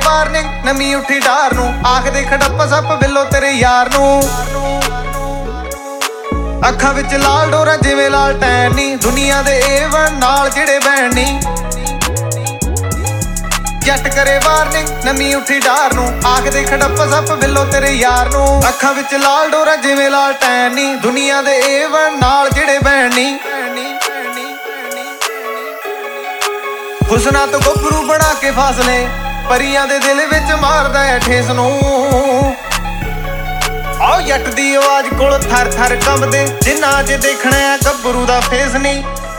Warning ਨਵੀਂ ਉੱਠੀ ਢਾਰ ਨੂੰ, ਆਖਦੇ ਖੜੱਪਾ ਸੱਪ ਬਿੱਲੋ ਤੇਰੇ ਯਾਰ ਨੂੰ। ਅੱਖਾਂ ਵਿੱਚ ਲਾਲ ਡੋਰਾਂ ਜਿਵੇਂ ਲਾਲ ਟੈਨ ਨੀ, ਦੁਨੀਆ ਦੇ A1 ਨਾਲ ਜਿਹੜੇ ਬੈਣ ਨੀ। ਜੱਟ ਕਰੇ ਵਾਰਨਿੰਗ ਨਵੀਂ ਉੱਠੀ ਢਾਰ ਨੂੰ, ਆਖਦੇ ਖੜੱਪਾ ਸੱਪ ਬਿੱਲੋ ਤੇਰੇ ਯਾਰ ਨੂੰ। ਅੱਖਾਂ ਵਿੱਚ ਲਾਲ ਡੋਰਾਂ ਜਿਵੇਂ ਲਾਲ ਟੈਨ ਨੀ, ਦੁਨੀਆ ਦੇ A1 ਨਾਲ ਜਿਹੜੇ ਬੈਣ ਨੀ। ਹੁਸਨਾ ਤੋਂ ਗੱਭਰੂ ਬਣਾ ਕੇ ਫਾਸਲੇ, ਪਰੀਆਂ ਦੇ ਦਿਲ ਵਿੱਚ ਮਾਰਦਾ ਹੈ ਠੇਸ ਨੂੰ। ਆਓ ਜੱਟ ਦੀ ਆਵਾਜ਼ ਕੋਲ ਥਰ ਥਰ ਕੰਬਦੇ, ਜਿੰਨਾ ਅੱਜ ਦੇਖਣਾ ਗੱਭਰੂ ਦਾ ਫੇਸ ਨਹੀਂ।